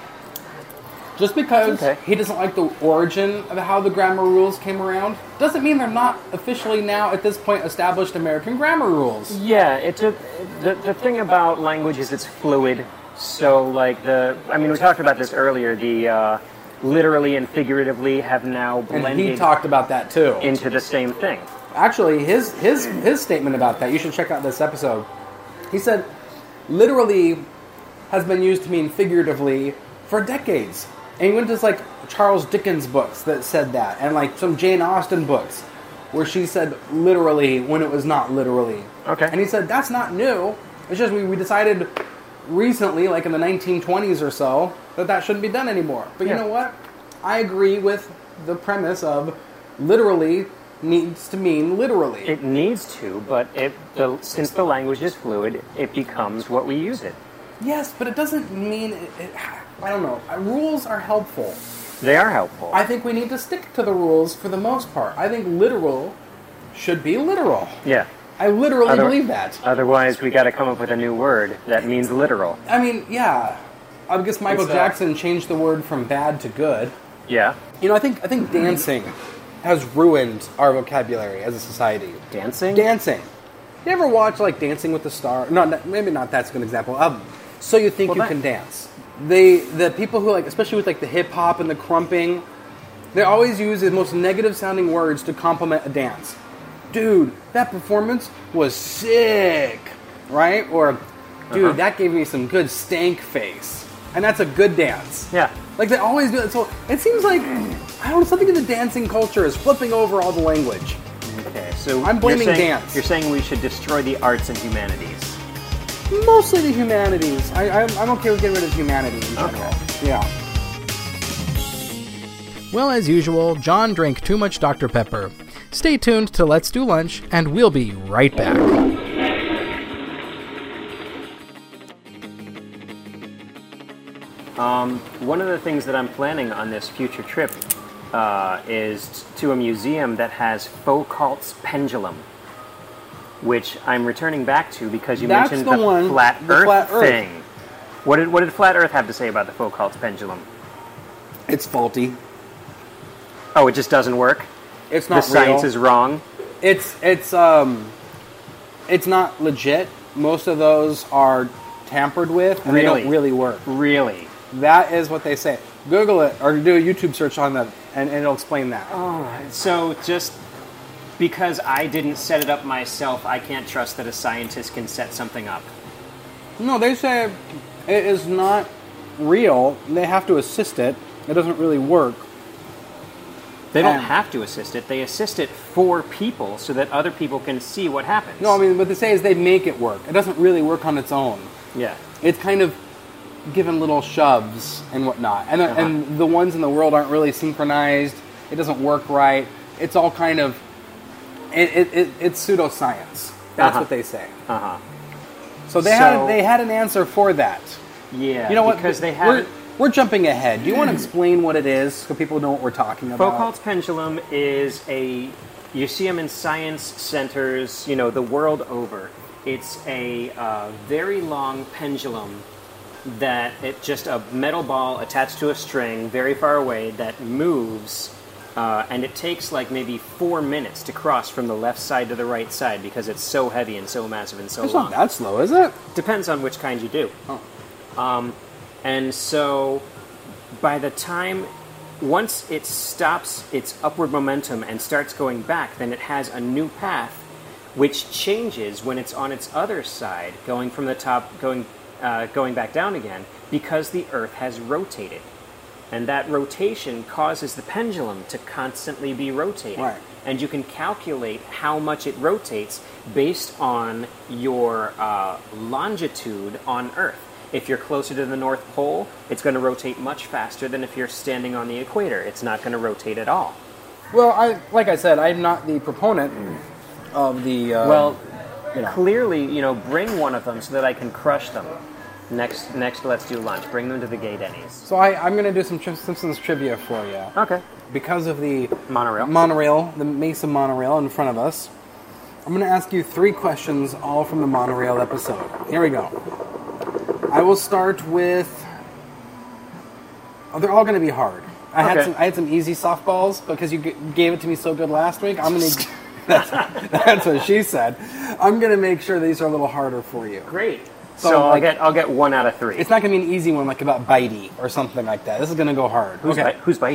Just because Okay. he doesn't like the origin of how the grammar rules came around, doesn't mean they're not officially now, at this point, established American grammar rules. Yeah, the thing about language is it's fluid. So, we talked about this earlier. The literally and figuratively have now And blended he talked about that too. into the same thing. Actually, his statement about that, you should check out this episode. He said, literally has been used to mean figuratively for decades. And he went to Charles Dickens books that said that, and some Jane Austen books where she said literally when it was not literally. Okay. And he said, that's not new. It's just we decided recently, like in the 1920s or so, that shouldn't be done anymore. But you Yeah. know what? I agree with the premise of literally needs to mean literally. It needs to, but since the language is fluid, it becomes what we use it. Yes, but it doesn't mean... I don't know. Rules are helpful. They are helpful. I think we need to stick to the rules for the most part. I think literal should be literal. Yeah. I literally believe that. Otherwise, we got to come up with a new word that means literal. I mean, yeah. I guess Michael It's, Jackson changed the word from bad to good. Yeah. I think dancing has ruined our vocabulary as a society. Dancing? Dancing. You ever watch like Dancing with the Stars? No, maybe not. That's a good example. So You Think You Can Dance. The people who like, especially with like the hip hop and the crumping, they always use the most negative sounding words to compliment a dance. Dude, that performance was sick, right? Or, dude, that gave me some good stank face, and that's a good dance. Yeah. Like they always do that. So it seems like I don't know, something in the dancing culture is flipping over all the language. Okay, so I'm blaming dance. You're saying we should destroy the arts and humanities. Mostly the humanities. I'm okay with getting rid of humanity in general. Okay. Yeah. Well, as usual, John drank too much Dr. Pepper. Stay tuned to Let's Do Lunch, and we'll be right back. One of the things that I'm planning on this future trip is to a museum that has Foucault's pendulum, which I'm returning back to because you mentioned the flat Earth thing. What did Flat Earth have to say about the Foucault's pendulum? It's faulty. Oh, it just doesn't work? It's not real. The science is wrong? It's not legit. Most of those are tampered with, and they don't really work. Really? That is what they say. Google it, or do a YouTube search on that, and it'll explain that. Oh, so just because I didn't set it up myself, I can't trust that a scientist can set something up? No, they say it is not real. They have to assist it. It doesn't really work. They don't have to assist it. They assist it for people so that other people can see what happens. No, I mean, what they say is they make it work. It doesn't really work on its own. Yeah. It's kind of given little shoves and whatnot. And the ones in the world aren't really synchronized. It doesn't work right. It's all kind of... It's pseudoscience. That's what they say. So they had an answer for that. Yeah. You know what? Because they had... We're jumping ahead. Do you want to explain what it is so people know what we're talking about? Foucault's pendulum is you see them in science centers, the world over. It's a very long pendulum it's just a metal ball attached to a string very far away that moves, and it takes like maybe 4 minutes to cross from the left side to the right side because it's so heavy and so massive and so long. It's not that slow, is it? Depends on which kind you do. Oh. And so, by the time, once it stops its upward momentum and starts going back, then it has a new path, which changes when it's on its other side, going from the top, going back down again, because the Earth has rotated. And that rotation causes the pendulum to constantly be rotating. Right. And you can calculate how much it rotates based on your longitude on Earth. If you're closer to the North Pole, it's going to rotate much faster than if you're standing on the equator. It's not going to rotate at all. Well, like I said, I'm not the proponent of the... Clearly, bring one of them so that I can crush them. Next, Let's Do Lunch. Bring them to the Gay Denny's. So I'm going to do some Simpsons trivia for you. Okay. Because of the... Monorail, the Mesa monorail in front of us. I'm going to ask you 3 questions, all from the monorail episode. Here we go. I will start with... Oh, they're all going to be hard. I had some easy softballs because you gave it to me so good last week. I'm going to... That's what she said. I'm going to make sure these are a little harder for you. Great. So I'll get 1 out of 3. It's not going to be an easy one like about Bitey or something like that. This is going to go hard. Who's Bitey?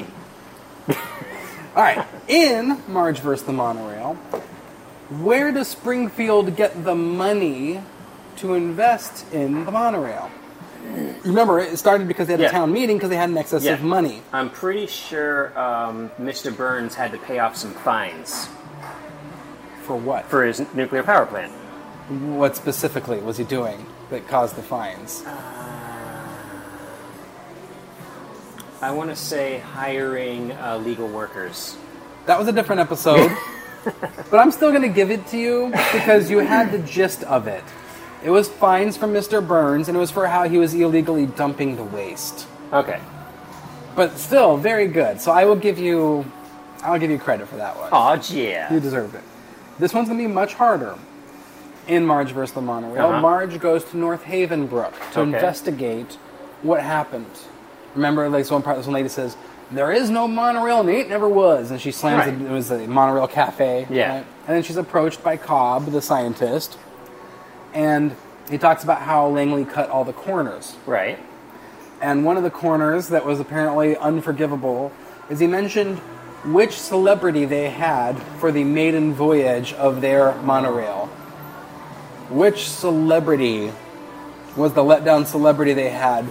All right. In Marge vs. the Monorail, where does Springfield get the money to invest in the monorail? Remember, it started because they had a town meeting because they had an excess of money. I'm pretty sure Mr. Burns had to pay off some fines. For what? For his nuclear power plant. What specifically was he doing that caused the fines? I want to say hiring legal workers. That was a different episode. But I'm still going to give it to you because you had the gist of it. It was fines from Mr. Burns, and it was for how he was illegally dumping the waste. Okay. But still, very good. So I'll give you credit for that one. Aw, yeah. You deserved it. This one's going to be much harder. In Marge vs. the Monorail, Marge goes to North Haven Brook to investigate what happened. Remember, like, this one lady says, there is no monorail and ain't never was. And she slams Right. it was a monorail cafe. Yeah. Right? And then she's approached by Cobb, the scientist. And he talks about how Langley cut all the corners. Right. And one of the corners that was apparently unforgivable is he mentioned which celebrity they had for the maiden voyage of their monorail. Which celebrity was the letdown celebrity they had?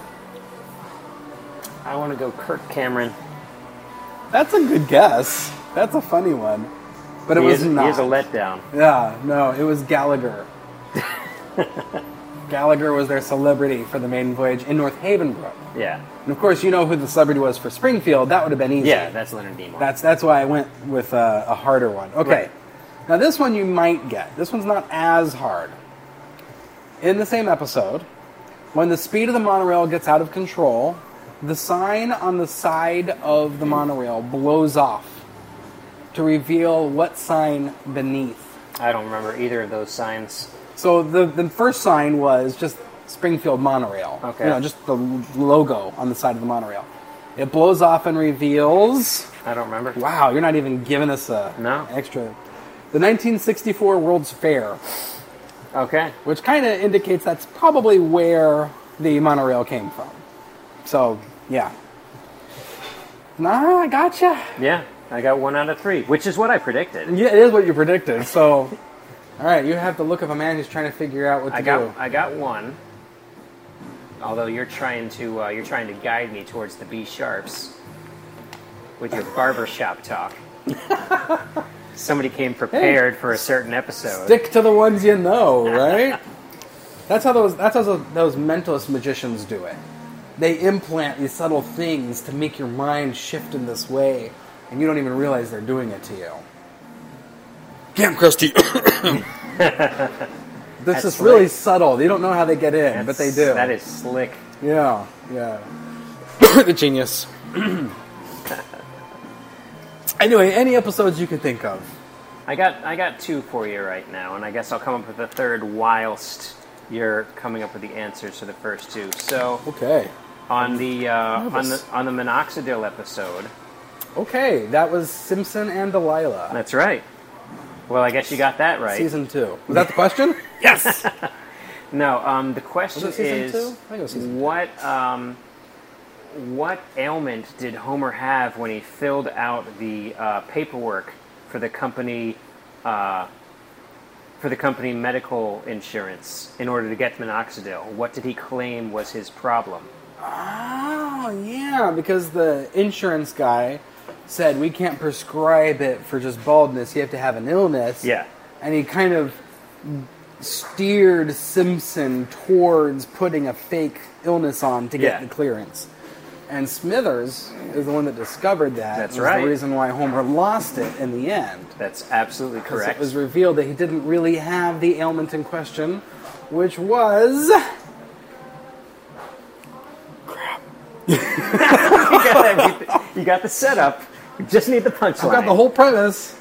I want to go Kirk Cameron. That's a good guess. That's a funny one. But it was not. He is a letdown. Yeah, no, it was Gallagher. Gallagher was their celebrity for the maiden voyage in North Havenbrook. Yeah. And of course, you know who the celebrity was for Springfield. That would have been easy. Yeah, that's Leonard Nimoy. That's why I went with a harder one. Okay. Right. Now this one you might get. This one's not as hard. In the same episode, when the speed of the monorail gets out of control, the sign on the side of the monorail blows off to reveal what sign beneath. I don't remember either of those signs. So the first sign was just Springfield Monorail. Okay. You know, just the logo on the side of the monorail. It blows off and reveals... I don't remember. Wow, you're not even giving us No. extra. The 1964 World's Fair, Okay. which kind of indicates that's probably where the monorail came from. So, yeah. Nah, I gotcha. Yeah, I got 1 out of 3, which is what I predicted. Yeah, it is what you predicted. So, all right, you have the look of a man who's trying to figure out what to do. I got 1. Although you're trying to guide me towards the B sharps with your barbershop talk. Somebody came prepared for a certain episode. Stick to the ones you know, right? That's how those mentalist magicians do it. They implant these subtle things to make your mind shift in this way, and you don't even realize they're doing it to you. Damn, Krusty. This That's is really slick. subtle. You don't know how they get in, but they do. That is slick. Yeah, yeah. The genius. Anyway, any episodes you can think of. I got 2 for you right now, and I guess I'll come up with a third whilst you're coming up with the answers to the first 2. So Okay. on the Nervous. on the Minoxidil episode. Okay, that was Simpson and Delilah. That's right. Well, I guess you got that right. Season 2. Was that the question? Yes! No, the question Was it season is, 2? I think it was season 2. What ailment did Homer have when he filled out the paperwork for the company medical insurance in order to get minoxidil? What did he claim was his problem? Oh, yeah, because the insurance guy said we can't prescribe it for just baldness. You have to have an illness. Yeah. And he kind of steered Simpson towards putting a fake illness on to get Yeah. the clearance. And Smithers is the one that discovered that. That's was right. the reason why Homer lost it in the end. That's absolutely 'Cause correct. It was revealed that he didn't really have the ailment in question, which was... You got the setup. You just need the punchline. I've got the whole premise.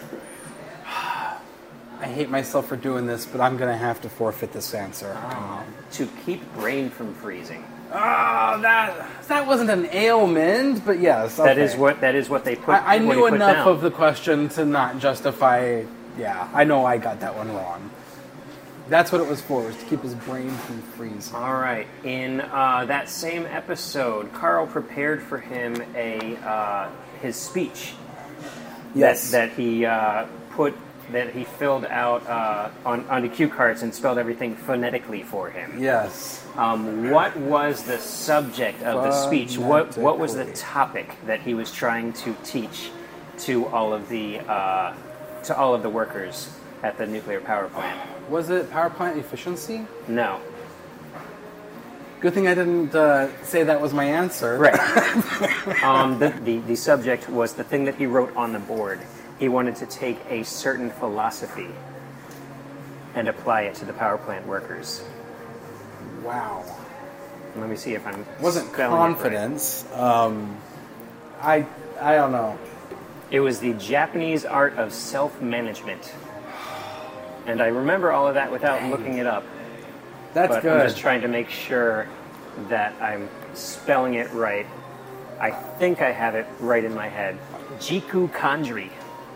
I hate myself for doing this, but I'm going to have to forfeit this answer. To keep brain from freezing. Oh, that wasn't an ailment, but yes. Okay. That is what they put. I what he knew put enough down. of the question to not justify. Yeah, I know I got that one wrong. That's what it was for, was to keep his brain from freezing. All right. In that same episode, Carl prepared for him his speech. Yes. That he filled out onto cue cards and spelled everything phonetically for him. Yes. What was the subject of the speech? What was the Phonetically. topic that he was trying to teach to all of the workers at the nuclear power plant? Was it power plant efficiency? No. Good thing I didn't say that was my answer. Right. The subject was the thing that he wrote on the board. He wanted to take a certain philosophy and apply it to the power plant workers. Wow. Let me see if I'm Wasn't spelling confidence. I don't know. It was the Japanese art of self-management. And I remember all of that without looking it up. That's But good. I'm just trying to make sure that I'm spelling it right. I think I have it right in my head. Jiku Kanjri.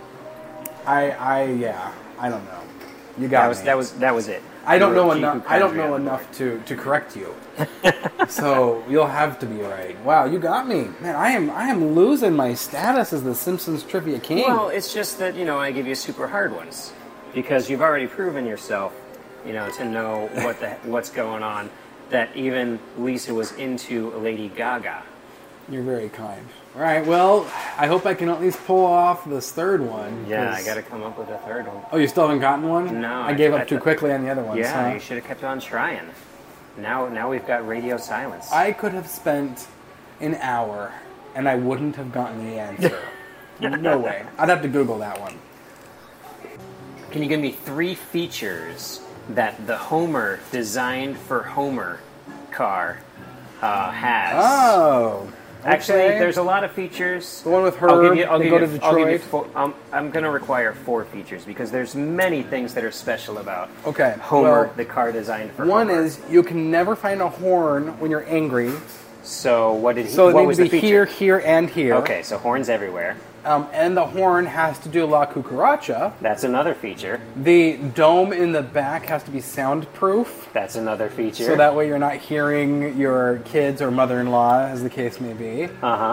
Yeah, I don't know. You got me. That was it. I don't You know wrote enough. Jiku I don't Kanjri know on the enough to correct you. So you'll have to be right. Wow, you got me, man. I am losing my status as the Simpsons trivia king. Well, it's just that, I give you super hard ones because you've already proven yourself, to know what's going on. That even Lisa was into Lady Gaga. You're very kind. All right, well, I hope I can at least pull off this third one. Yeah, I got to come up with a third one. Oh, you still haven't gotten one? No. I gave up too quickly on the other ones. Yeah, huh? you should have kept on trying. Now we've got radio silence. I could have spent an hour and I wouldn't have gotten the answer. No way. I'd have to Google that one. Can you give me 3 features that the Homer designed for Homer car has? Oh. Actually, okay. there's a lot of features. The one with Herb, they go to I'll give you Detroit. I'm going to require 4 features because there's many things that are special about Okay, Homer, well, the car designed for One Homer. is you can never find a horn when you're angry. So what did he? So it what needs was to the be feature? here, and here. Okay, so horns everywhere. And the horn has to do La Cucaracha. That's another feature. The dome in the back has to be soundproof. That's another feature. So that way you're not hearing your kids or mother-in-law, as the case may be.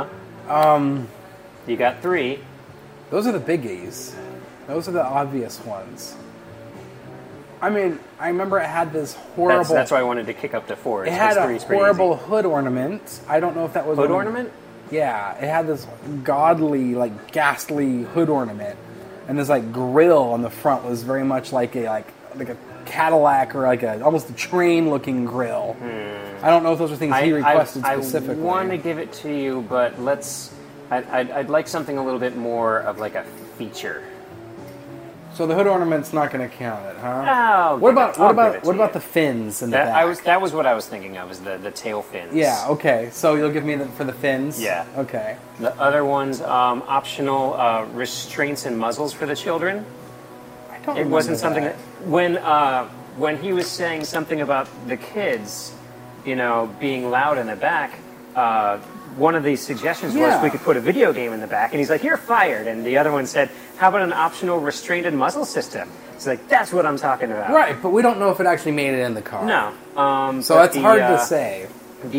You got 3. Those are the biggies. Those are the obvious ones. I mean, I remember it had this horrible... That's why I wanted to kick up to 4. It had a 3's pretty horrible easy. hood ornament. I don't know if that was... Hood ornament? Yeah, it had this godly, ghastly hood ornament. And this, grill on the front was very much like a Cadillac or almost a train-looking grill. I don't know if those are things he requested specifically. I want to give it to you, but I'd like something a little bit more of a feature. So the hood ornament's not going to count it, huh? Oh, what about the fins in the back? That was what I was thinking of, is the tail fins. Yeah, okay. So you'll give me for the fins? Yeah. Okay. The other ones, optional restraints and muzzles for the children. I don't It wasn't something that. When he was saying something about the kids, being loud in the back, one of the suggestions was we could put a video game in the back, and he's like, "You're fired." And the other one said, "How about an optional restrained and muzzle system?" It's like, that's what I'm talking about. Right, but we don't know if it actually made it in the car. No. So that's hard to say.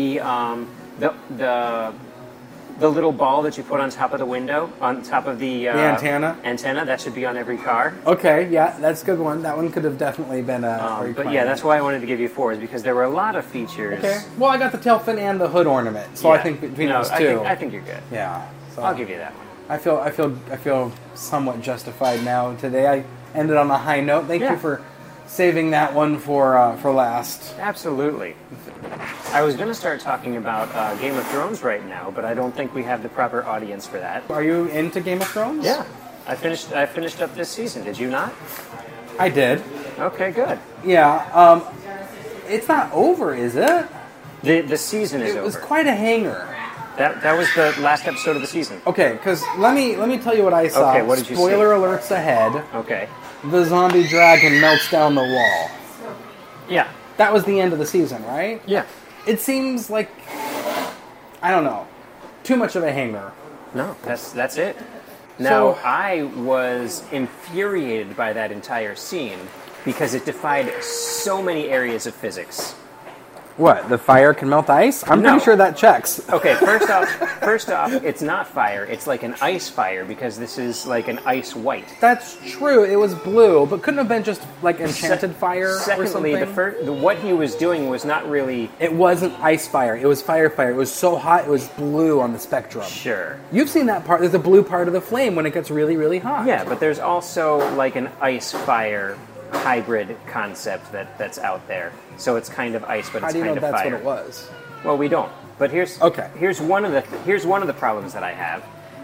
The little ball that you put on top of the window, on top of the antenna? Antenna, that should be on every car. Okay, yeah, that's a good one. That one could have definitely been a requirement. But yeah, that's why I wanted to give you 4, is because there were a lot of features. Okay. Well, I got the tail fin and the hood ornament, so I think between those two, I think you're good. yeah. So I'll give you that one. I feel somewhat justified now. Today I ended on a high note. Thank you for saving that one for last. Absolutely. I was going to start talking about Game of Thrones right now, but I don't think we have the proper audience for that. Are you into Game of Thrones? Yeah. I finished up this season. Did you not? I did. Okay, good. Yeah. It's not over, is it? The season is over. It was quite a hanger. That was the last episode of the season. Okay, because let me tell you what I saw. Okay, what did you see? Spoiler alerts ahead. Okay. The zombie dragon melts down the wall. Yeah. That was the end of the season, right? Yeah. It seems like, I don't know, too much of a hanger. No, that's it. Now, So- I was infuriated by that entire scene because it defied so many areas of physics. What? The fire can melt ice? I'm No. pretty sure that checks. Okay, first off, it's not fire. It's like an ice fire because this is like an ice white. That's true. It was blue, but couldn't have been just like enchanted fire or Secondly, something. what he was doing was not really It wasn't ice fire. It was fire. It was so hot. It was blue on the spectrum. sure. You've seen that part. There's a blue part of the flame when it gets really, really hot. Yeah, but there's also like an ice fire hybrid concept that's out there. So it's kind of ice, but How it's do you know kind of that's fire. what it was? Well, we don't. But here's one of the problems that I have.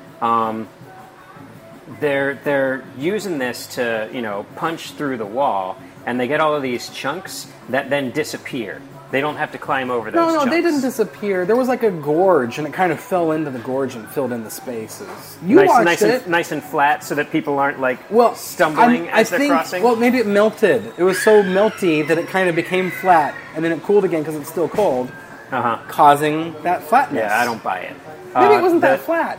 They're using this to punch through the wall, and they get all of these chunks that then disappear. They don't have to climb over those No, chunks. they didn't disappear. There was like a gorge, and it kind of fell into the gorge and filled in the spaces. You watched it. Nice and flat, so that people aren't Well, stumbling I as they're think, crossing. well, maybe it melted. It was so melty that it kind of became flat, and then it cooled again because it's still cold, causing that flatness. Yeah, I don't buy it. Maybe it wasn't that flat.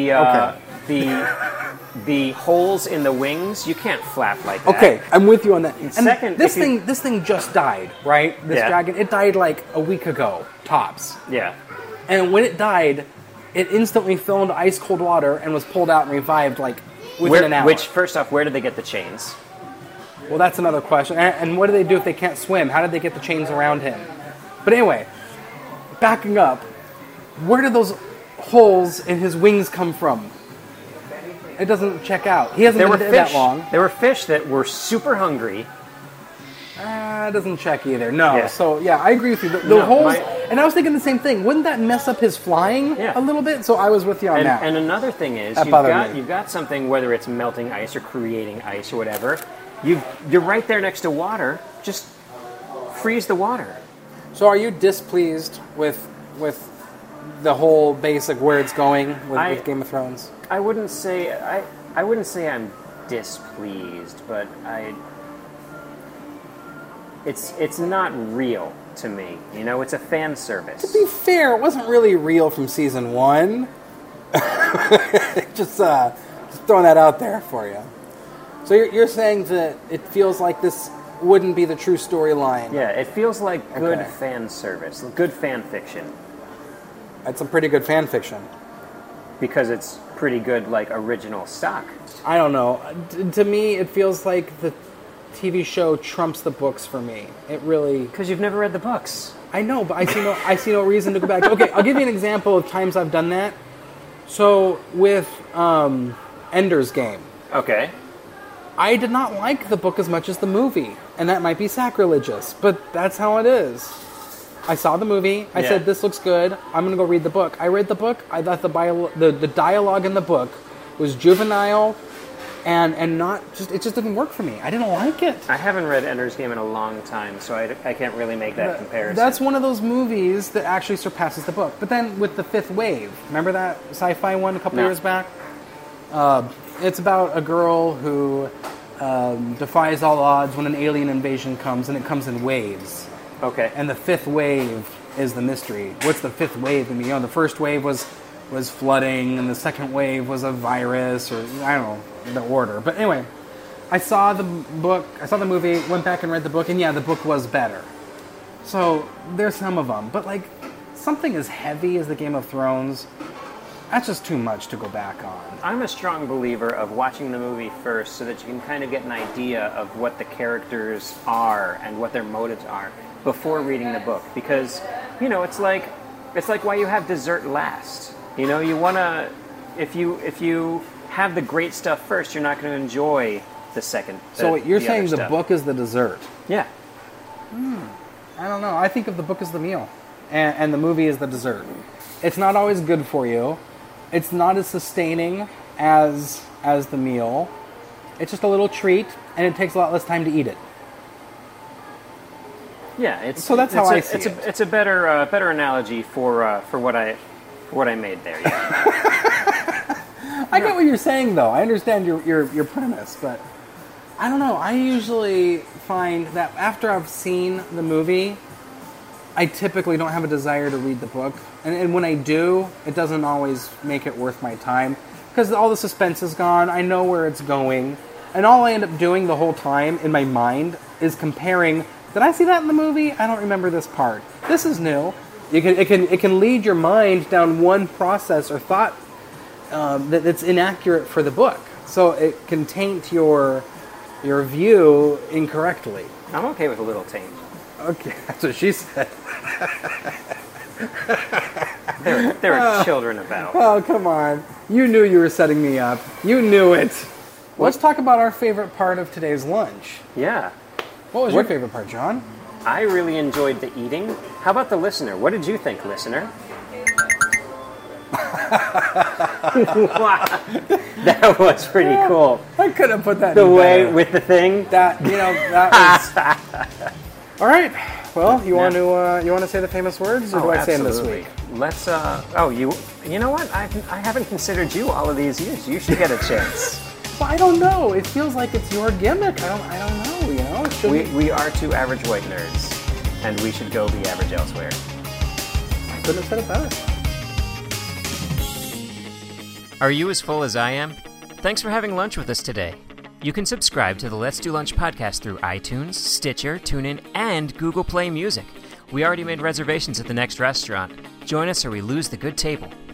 The holes in the wings, you can't flap like that. Okay, I'm with you on that. And second, this thing just died, right? This Yeah. dragon, it died like a week ago, tops. Yeah. And when it died, it instantly fell into ice cold water and was pulled out and revived like within an hour. Which, first off, where did they get the chains? Well, that's another question. And what do they do if they can't swim? How did they get the chains around him? But anyway, backing up, where did those holes in his wings come from? It doesn't check out. He hasn't been dead that long. There were fish that were super hungry. It doesn't check either. No. Yeah. So, yeah, I agree with you. The No, holes... and I was thinking the same thing. Wouldn't that mess up his flying Yeah. a little bit? So I was with you on that. And another thing is, That bothered me. you've got something, whether it's melting ice or creating ice or whatever, you're right there next to water. Just freeze the water. So are you displeased with the whole basic where it's going with Game of Thrones? I wouldn't say I'm displeased, but it's not real to me. You know, it's a fan service. To be fair, it wasn't really real from season 1. just throwing that out there for you. So you're saying that it feels like this wouldn't be the true storyline. Yeah, it feels like good Okay. fan service, good fan fiction, That's some pretty good fan fiction. because it's pretty good, like, original stock. I don't know. To me, it feels like the TV show trumps the books for me. It really... Because you've never read the books. I know, but I see no reason to go back. Okay, I'll give you an example of times I've done that. So, with Ender's Game, Okay. I did not like the book as much as the movie, and that might be sacrilegious, but that's how it is. I saw the movie, I Yeah. said, this looks good, I'm going to go read the book. I read the book, I thought the dialogue in the book was juvenile, and not just, it just didn't work for me. I didn't like it. I haven't read Ender's Game in a long time, so I can't really make that comparison. That's one of those movies that actually surpasses the book. But then with The Fifth Wave, remember that sci-fi one a couple No. years back? It's about a girl who defies all odds when an alien invasion comes, and it comes in waves. Okay. And the fifth wave is the mystery. What's the fifth wave? And the first wave was flooding, and the second wave was a virus, or I don't know the order. But anyway, I saw the book, I saw the movie, went back and read the book, and yeah, the book was better. So there's some of them, but like something as heavy as the Game of Thrones, that's just too much to go back on. I'm a strong believer of watching the movie first so that you can kind of get an idea of what the characters are and what their motives are before reading the book. Because, you know, it's like why you have dessert last. You know, you want to, if you have the great stuff first, you're not going to enjoy the second. So you're the saying other the stuff. book is the dessert? Yeah. I don't know. I think of the book as the meal, and the movie is the dessert. It's not always good for you. It's not as sustaining as the meal. It's just a little treat, and it takes a lot less time to eat it. Yeah, So that's how I see it. It's a better analogy for what I made there. Yeah. I get what you're saying, though. I understand your premise, but I don't know. I usually find that after I've seen the movie, I typically don't have a desire to read the book. And when I do, it doesn't always make it worth my time. Because all the suspense is gone. I know where it's going. And all I end up doing the whole time in my mind is comparing, did I see that in the movie? I don't remember this part. This is new. It can lead your mind down one process or thought that's inaccurate for the book. So it can taint your view incorrectly. I'm okay with a little taint. Okay, that's what she said. There are children about. Oh, come on. You knew you were setting me up. You knew it. Let's talk about our favorite part of today's lunch. Yeah. What was your favorite part, John? I really enjoyed the eating. How about the listener? What did you think, listener? That was pretty cool. I could have put that The in way better. with the thing. that was... All right. Well, you want to say the famous words, or do I say them this absolutely. week? Let's. You know what? I haven't considered you all of these years. You should get a chance. Well, I don't know. It feels like it's your gimmick. I don't know. You know, it shouldn't... We are two average white nerds, and we should go be average elsewhere. Couldn't have said it better. Are you as full as I am? Thanks for having lunch with us today. You can subscribe to the Let's Do Lunch podcast through iTunes, Stitcher, TuneIn, and Google Play Music. We already made reservations at the next restaurant. Join us or we lose the good table.